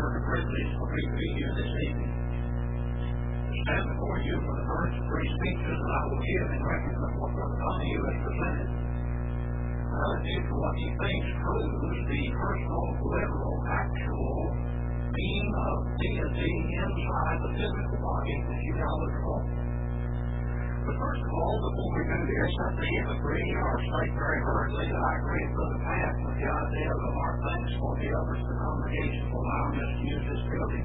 honor and privilege for me to be here this evening. To stand before you for the first three speeches that I will give in reference to what Brother Donahue has presented. Relative to what he thinks proves the personal, literal, actual being of deity inside the physical body that you now look for. But first of all, before we do this, I think I agree or state very hurriedly that I agree with Brother Pat with the idea of our thanks for the others of the congregation for allowing us to use this building.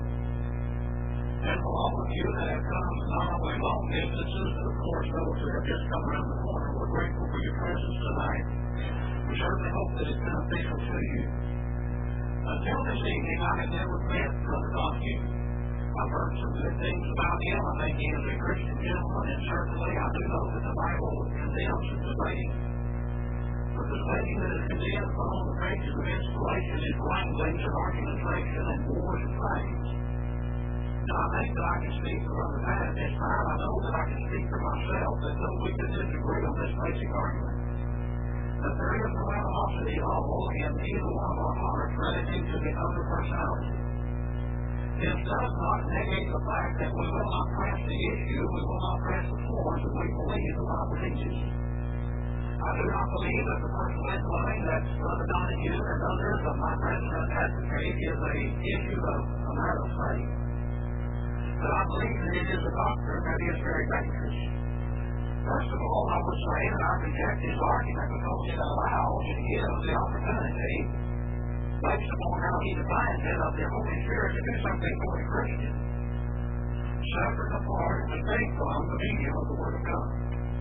And for all of you that have come not only long distances, but of course those who have just come around the corner, we're grateful for your presence tonight. We certainly hope that it's beneficial to you. Until this evening, I had never met Brother Donahue. I've heard some good things about him. I think he is a Christian gentleman, and certainly I do know that the Bible condemns debating. But the debating that is condemned on the pages of inspiration is wranglings and argumentation and wars and fights. Now, I think that I can speak for Brother Pat at this time. I know that I can speak for myself, that though we could disagree on this basic argument, that there is no animosity at all in either one of our hearts relative to the other personality. This does not negate the fact that we will not press the issue, we will not press the force that we believe the Bible teaches. I do not believe that the personal indwelling that Brother Donahue and others of my brethren advocate is a issue of a matter of faith. But I believe that it is a doctrine that is very dangerous. First of all, I would say that I reject his argument because it allows and gives the opportunity, based upon how he defines it, of the Holy Spirit to do something for the Christian, separate and apart and distinct from the medium of the Word of God.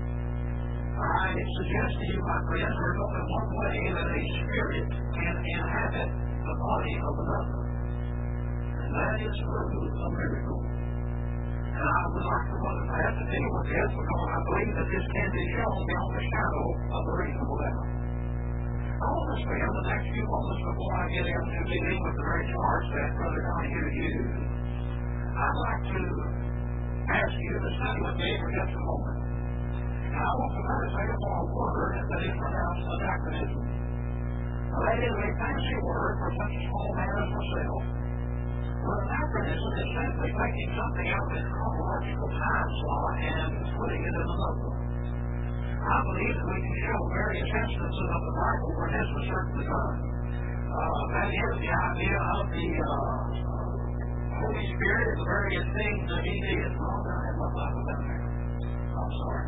I suggest to you, my friends, there's only one way that a spirit can inhabit the body of another, and that is through a miracle. And I would like to Brother Pat to deal with this because I believe that this can be shown beyond the shadow of a reasonable doubt. I want to spend the next few moments before I get into dealing with the very charge that Brother Donahue used. I'd like to ask you to study with me for just a moment. And I want to meditate upon a word that is pronounced anachronism. Now, that is a fancy word for such a small man as myself. But anachronism is simply taking something out of its chronological time slot and putting it in another one. I believe that we can show various instances of the Bible where this was certainly done. That is the idea of the Holy Spirit and the various things that He did. Oh, I have my Bible down there. I'm sorry.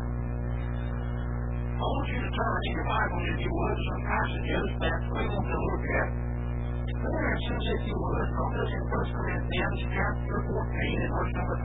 I want you to turn in your Bibles, if you would, some passages that we want to look at. For instance, if you would, focus in 1 Corinthians chapter 14 and verse number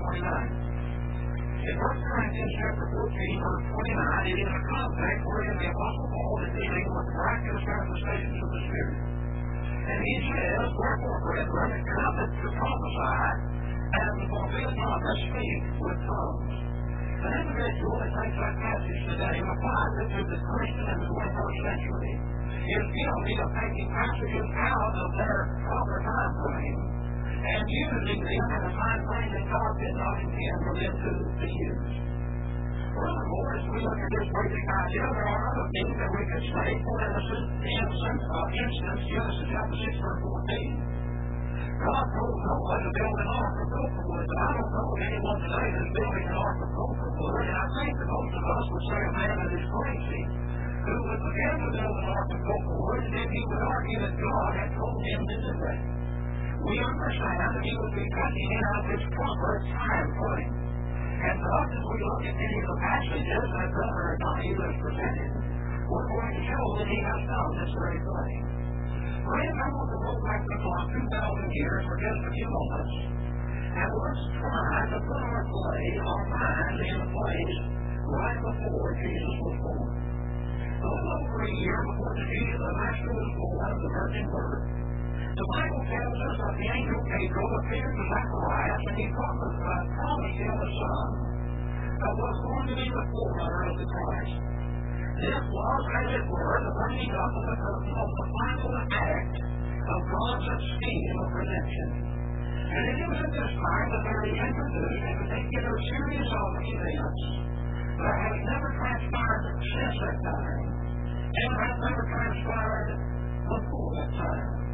29. In 1 Corinthians chapter 14, verse 29, it is a context wherein the Apostle Paul is dealing with the miraculous manifestations of the Spirit. And he says, wherefore, brethren, it cometh to prophesy, and to fulfill not to speak with tongues. An individual that takes that passage today and applies it to the Christian in the 21st century is guilty of taking passages out of their proper time frame and using them in a time frame that God did not intend for them to use. Furthermore, as we look at this basic idea, there are other things that we could say. For instance, Genesis chapter 6, verse 14. God told Noah to build an ark of gopher wood, but I don't know of anyone today that's building an ark of gopher wood, and I think that most of us would say a man that is crazy who would begin to build an ark of gopher wood, and then he would argue that God had told him to do that. We understand that he would be cutting in out this proper time frame. And thus, as we look at any of the passages that Brother Donahue has presented, we're going to show that he has done this very thing. Friends, I want to roll back the clock 2,000 years for just a few moments, and let's try to put our mind in a place right before Jesus was born. A little over a year before the Master was born of the Virgin Birth, the Bible tells us that the angel Gabriel appeared to Zacharias, and he promised him a son that was going to be the forerunner of the Christ. This was, as it were, the bringing up of the curtain of the final act of God's scheme of redemption. And it was at this time that there is introduced a particular series of events that has never transpired since that time, and has never transpired before that time.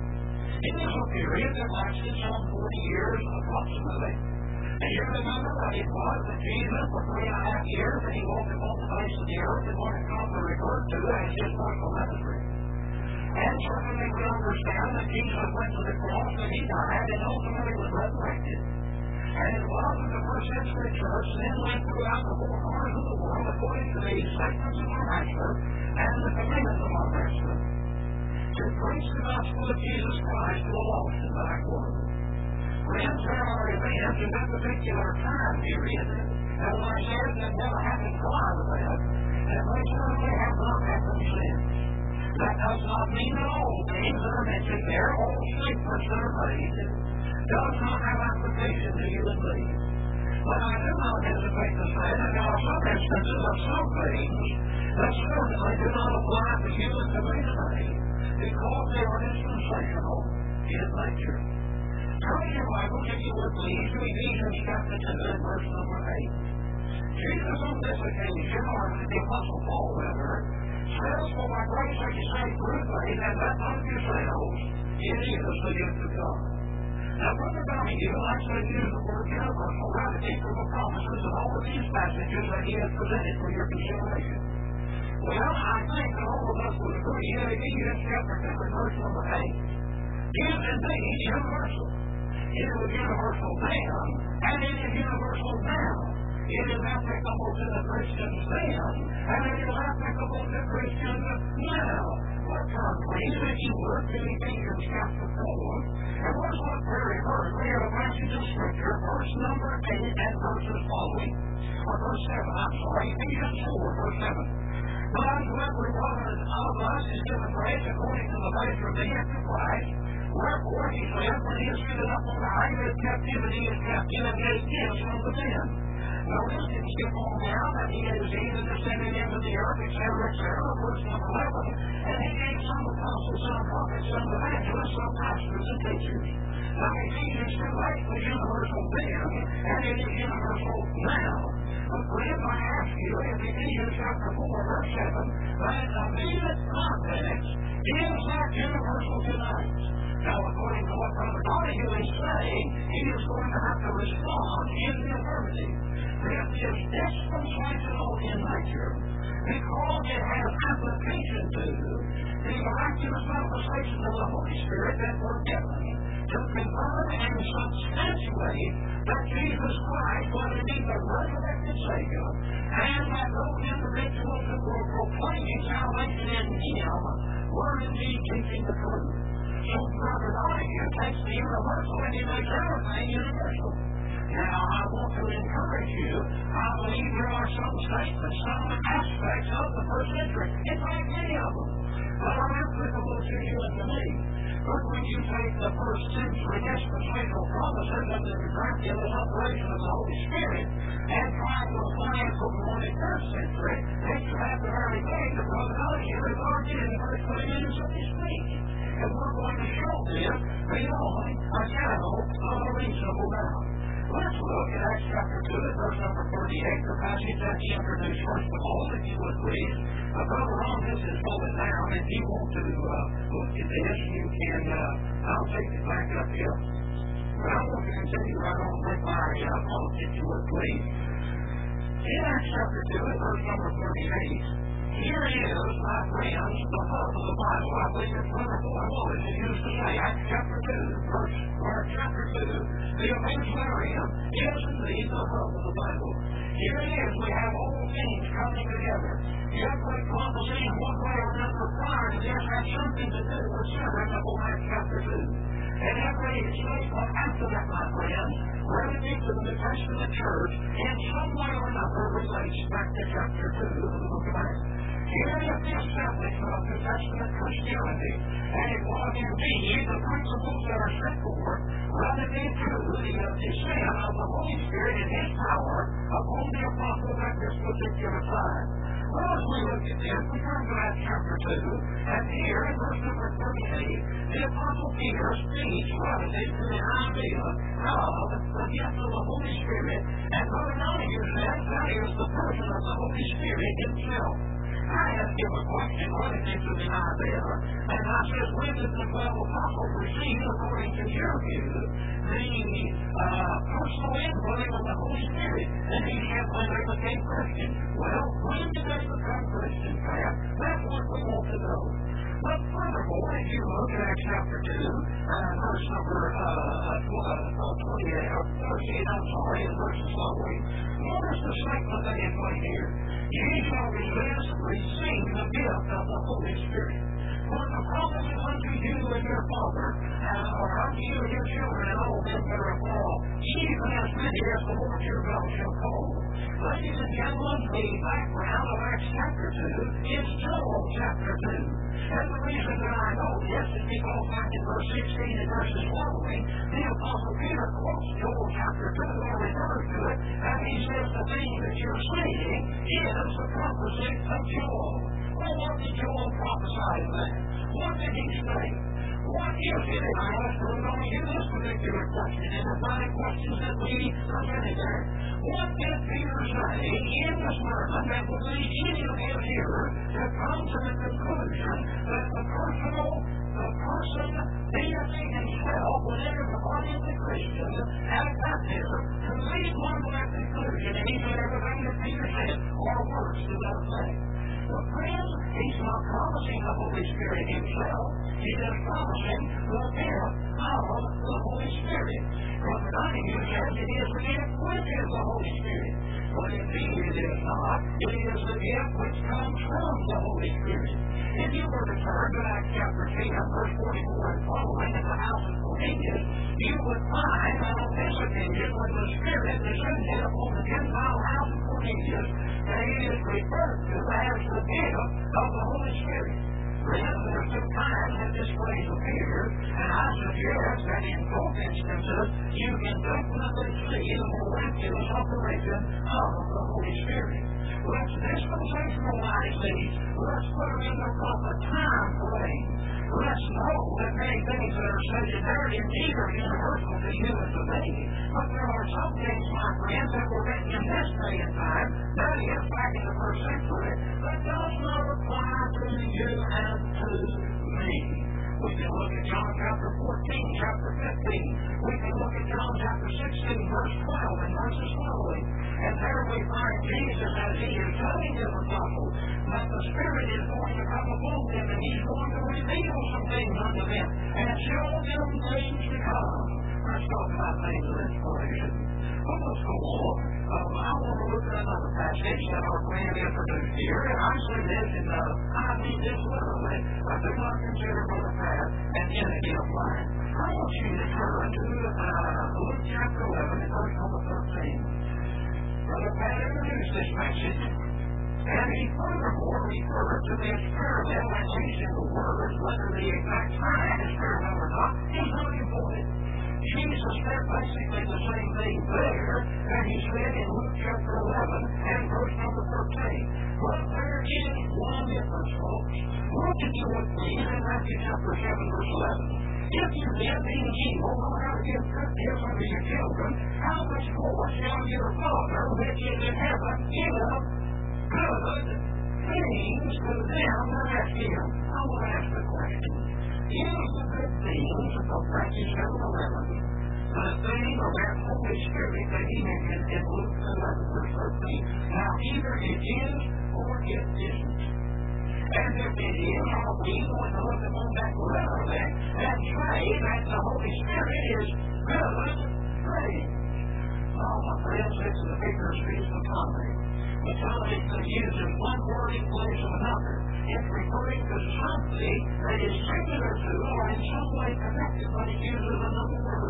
It is a period that lasted some 40 years approximately. And you remember what it was that Jesus, for 3.5 years, that he walked upon the face of the earth, and what it commonly referred to as his personal ministry. And certainly we understand that Jesus went to the cross and he died and ultimately was resurrected. And it was in the first century church then went throughout the four corners of the world according to the statements of our Master and the commands of our Master, to preach the gospel of Jesus Christ to the lost and backward. Friends, there are events in that particular time period, and when I said that never happened prior to that, and they certainly have not happened since. That does not mean that all things that are mentioned there, all statements that are made, does not have application to you and me. But I do not hesitate to say that there are some instances of some things that certainly do not apply to you and to me today, because they are dispensational in nature. Turn your Bible, if you would please, to Ephesians chapter 2 and verse number 8. Jesus on this occasion, or the Apostle Paul rather, says, for by grace are you saved through faith, and that not of yourselves, it is the gift of God. Now, Brother Donahue likes to use the word universal rather than from the promises of all of these passages that he has presented for your consideration. Well, I think that all of us would agree that Ephesians chapter 2 and verse number 8 is indeed universal. It is universal then, and it is universal now. It is applicable to the Christians then, and it is applicable to Christians now. But turn, please, if you would, to Ephesians chapter 4, and let's look very briefly at a passage of Scripture, verse number 8 and verses following, or verse 7, I'm sorry, Ephesians 4, verse 7. But unto every one of us is given grace according to the measure of the gift of Christ. Wherefore, he said, when he is seated up on high, his captivity is captive, and his gifts from within. Notice, didn't skip on down, that he is even descended into the earth, etc., verse number 11. And he gave some apostles, some prophets, some evangelists, some pastors and teachers. Now, Ephesians 2:8 was universal then, and it is universal now. But friends, I ask you, in Ephesians chapter 4, verse 7, that in the immediate context, is that universal tonight? Now, according to what Brother Donahue is saying, he is going to have to respond in the affirmative. This is dispensational in nature, because it has application to the miraculous manifestations of the Holy Spirit that were given to confirm and substantiate that Jesus Christ was indeed the resurrected Savior, and that those individuals who were proclaiming salvation in Him were indeed teaching the truth. So Brother Donahue takes the universal and he makes everything universal. Now, I want to encourage you. I believe there are some statements, some aspects of the first century, in fact, many of them, that are applicable to you and to me. But when you take the first century dispensational promises of the miraculous operation of the Holy Spirit and try to apply it to the 21st century, then you have the very thing that Brother Donahue is arguing in the first 20 minutes of his speech. And we're going to show this beyond a shadow of a reasonable doubt. Let's look at Acts chapter 2 and verse number 38, the passage that he introduced first of all, if you would please. Brother Ron, this is holding down. If you want to look at this, you can, I'll take it back up here. But I want to continue right on with my thoughts, if you would please. In Acts chapter 2 and verse number 38, here is, my friends, the heart of the Bible. I believe it's wonderful. I will, as it used to say, Acts chapter 2, chapter 2, the evangelarium is indeed the heart of the Bible. Here it is. We have all things coming together. Every prophecy in one way or another prior to this had something to do with serving of Acts chapter 2. And every statement after that, my friends, relative to the New Testament church, in some way or another relates back to chapter 2 of the book of Acts. Here is the establishment of New Testament Christianity, and it was indeed the principles that are set forth relative to the descent of the Holy Spirit and His power upon the apostles at this particular time. Well, as we look at this, we turn to Acts chapter 2, and here in verse number 38, the Apostle Peter speaks relative to the idea of the gift of the Holy Spirit, and Brother Donahue says that is the person of the Holy Spirit himself. I asked him a question relative to the idea, and I said, when did the 12 apostles receive, according to your view, the personal influence of the Holy Spirit? And he said, when they became Christians. Well, when did they become Christians, Pat? That's what we want to know. But furthermore, if you look at Acts chapter 2, verse number 28, or 38, I'm sorry, and verses following, notice the statement that is right here. Ye shall receive the gift of the Holy Spirit. For the promise is unto you and your Father, or unto you and your children, and all them that are abroad, even as many as the Lord your God shall call. Ladies and gentlemen, the background of Acts chapter 2 is Joel chapter 2. And the reason that I know this is because back in verse 16 and verses following, the Apostle Peter quotes Joel chapter 2 or refers to it, and he says the thing that you're seeing is the prophecy of Joel. Well, what did Joel prophesy of that? What did he say? What is it? And I asked him on you this particular question, and the 5 questions that we presented there. What did Peter say in the sermon that would lead any of his hearers to come to the conclusion that the person, deity himself, whenever the body of the Christian at baptism, to lead one to that conclusion, and he said everything that Peter said are words to that effect. Well, friends, he's not promising the Holy Spirit himself. He's just promising the gift of the Holy Spirit. What the Bible says it is the gift which is the Holy Spirit. But indeed it is not. It is the gift which comes from the Holy Spirit. If you were to turn to Acts chapter 10, verse 44 and following at the house of Cornelius, you would find that on this occasion when the Spirit descended upon the Gentile house of Cornelius, that it is referred to as the gift of the Holy Spirit. Friends, there are some times that this phrase appears, and I suggest that in both instances you can definitely see the miraculous operation of the Holy Spirit. Let's dispensationalize these. Let's put them in the proper time frame. Let's know that many things that are said in there indeed are universal to you and to me. But there are some things, my friends, that were written in this day and time, that is, back in the first century, that does not apply to you and to me. We can look at John chapter 14, chapter 15. We can look at John chapter 16, verse 12, and verses following. And there we find Jesus as he is telling his apostles that the Spirit is going to come upon them, and he's going to reveal some things unto them, and show them things to come. Let's talk about things of inspiration. Well, let's go on. I want to look at another passage that our friend introduced here, and I say this, and I mean this literally. I do not consider Brother Pratt an enemy of mine. I want you to turn to Luke chapter 11 and verse number 13. Brother Pratt introduced this message, and he furthermore referred to the experimental, at least in the words, whether the exact time is experimental or not, is not important. Jesus said basically the same thing there that he said in Luke chapter 11 and verse number 13. But there is one difference, folks. Look at you with me in Matthew chapter 7, verse 11. If you then, being evil, know how to give good gifts unto your children, how much more shall your Father, which is in heaven, give good things to them that ask him? I want to ask the question. Is the good things of Matthew 7:11 the thing of that Holy Spirit that he mentioned in Luke 11, verse 13? Now, either it is or it isn't. And if it is, are we going to look upon that literally and say that the Holy Spirit is good things? Oh, my friends, this is a bigger speech of comedy. Because it uses one word in place of another. It's referring to something that is similar to or in some way connected, but it uses another word.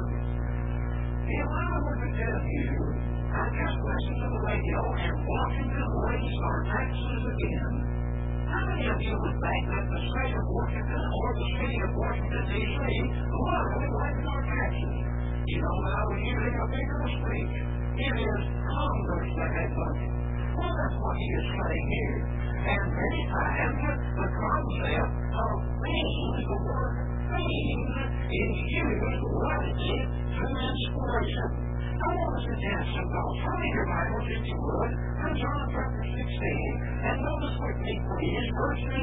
If I were to tell you, I just listened to the radio and Washington raised our taxes again, how many of you would think that the state of Washington or the city of Washington, D.C. literally raised our taxes? You know that I was using a figure of speech. It is Congress that had money. Well, that's what he is saying here. And many times, the concept of things, the word things, is used relative to inspiration. I want to suggest some thoughts. Turn in your Bibles, if you would, to John chapter 16, and notice with me, please, verses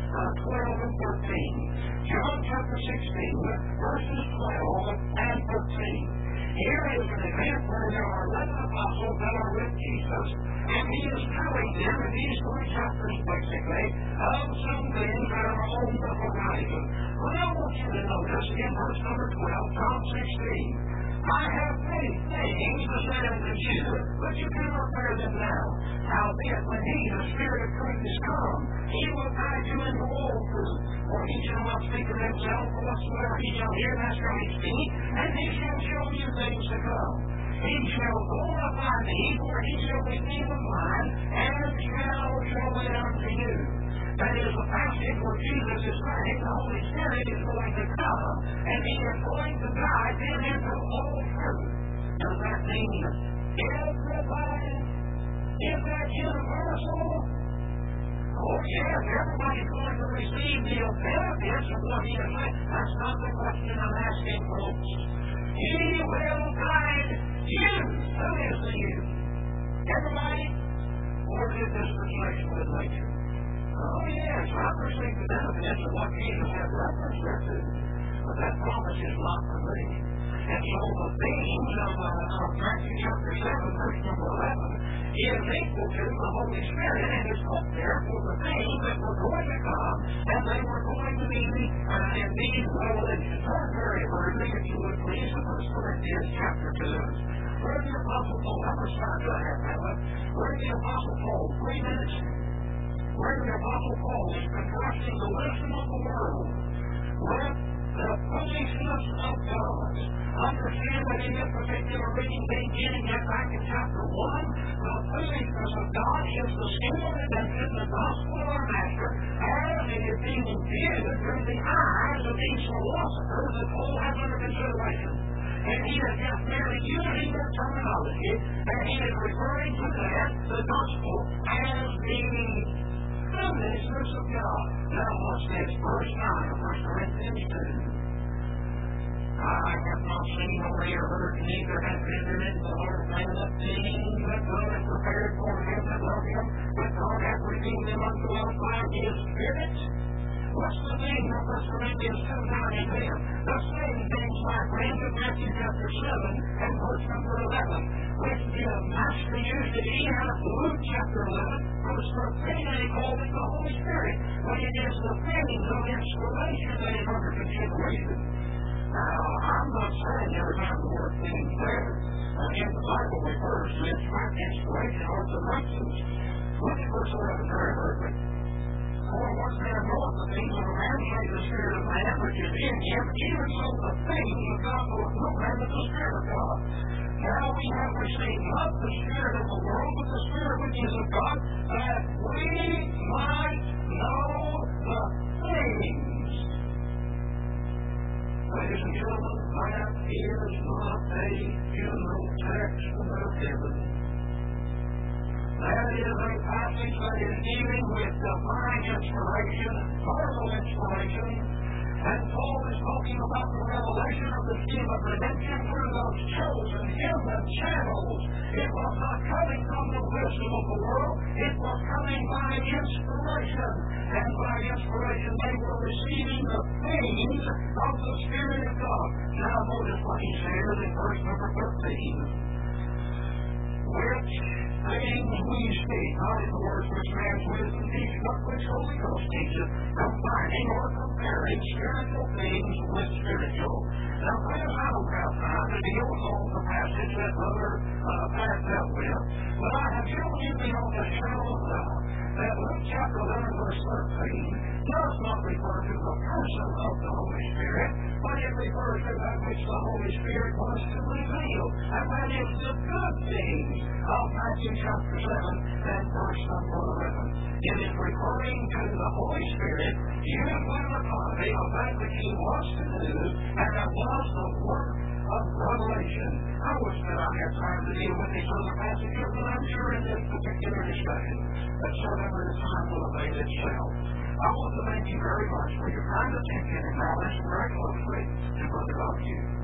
12 and 13. John chapter 16, verses 12 and 13. Here is an event where there are 11 apostles that are with Jesus, and he is telling them in these 3 chapters, basically, of some things that are on the horizon. Well, I want you to notice in verse number 12, John 16, I have many things to say unto you, but you cannot bear them now. Howbeit, when he, the Spirit of truth, is come, he will guide you into all truth. For he shall not speak of himself, but whatsoever he shall hear, that shall he speak, and he shall show you things to come. He shall glorify me, for he shall receive of mine, and shall show it unto you. That is the passage where Jesus is saying the Holy Spirit is going to come, and he is going to guide them into all truth. Does that mean everybody? Is that universal? Oh, yes, everybody's going to receive the benefits of what he has said. That's not the question I'm asking, folks. He will guide you. Who is the you? Everybody? Or is it dispensational in nature? Oh, yes, I perceive the benefits of what Jesus had reference there to. But that promise is not for me. And so the themes of Matthew chapter 7, verse number 11, is equal to the Holy Spirit, and is put there for the things that were going to come, and they were going to be in these revelations. Turn very briefly, if you would please, to 1 Corinthians chapter 2. Where the Apostle Paul, how much time do I have now? Where the Apostle Paul, 3 minutes? Where the Apostle Paul is contrasting the wisdom of the world with the foolishness of God. Understand that in this particular reading, beginning back in chapter 1, the foolishness of God is the skill of redemption, the gospel of our Master, as it is being viewed through the eyes of these philosophers that Paul has under consideration. And he is just merely using their terminology, and he is referring to that, the gospel, as being foolishness of God. Now watch this, verse 9 of 1 Corinthians 2. I have not seen nor ear heard, neither has entered into the heart of man the things that God has prepared for him that love him, but God hath revealed them unto us by his Spirit. What's the thing of 1 Corinthians 2, 9 and 10? The same things, my friends, in Matthew chapter 7 and verse number 11, which the Master used it in Luke chapter 11, verse 13, and he called it the Holy Spirit. But it is the things of inspiration that is under consideration. Now, I'm not saying every time the word thing there in the Bible refers to inspiration or directions. Look at verse 11 very briefly. For what man knoweth the things of a man, save the Spirit of man which is in him, even so the things of God knoweth no man but the Spirit of God. Now we have received not the Spirit of the world, but the Spirit which is of God, that we might know the things. Ladies and gentlemen, that is not a general text about heaven. That is a passage that is dealing with divine inspiration, carnal inspiration, and Paul is talking about the revelation of the scheme of redemption through those chosen human channels. It was not coming from the wisdom of the world, it was coming by inspiration. And by inspiration they were receiving the things of the Spirit of God. Now notice what he says in verse number 13. Which things we speak, not in the words which man's wisdom teaches, but which Holy Ghost teaches, combining or comparing spiritual things with spiritual. Now, friends, I don't have time to deal with all the passage that Brother Pat dealt with, but I have shown you beyond the shadow of doubt that Luke chapter 11, verse 13 does not refer to the person of the Holy Spirit, but it refers to that which the Holy Spirit wants to reveal. And that is the good things of Matthew chapter 7 and verse number 11. It is referring to the Holy Spirit used by the Father of that which he wants to do, and that was the work of revelation. I wish that I had time to deal with these other passages, but I'm sure in this particular discussion that certainly the time will avail itself. I want to thank you very much for your kind attention and now listen very closely to Brother Hughes.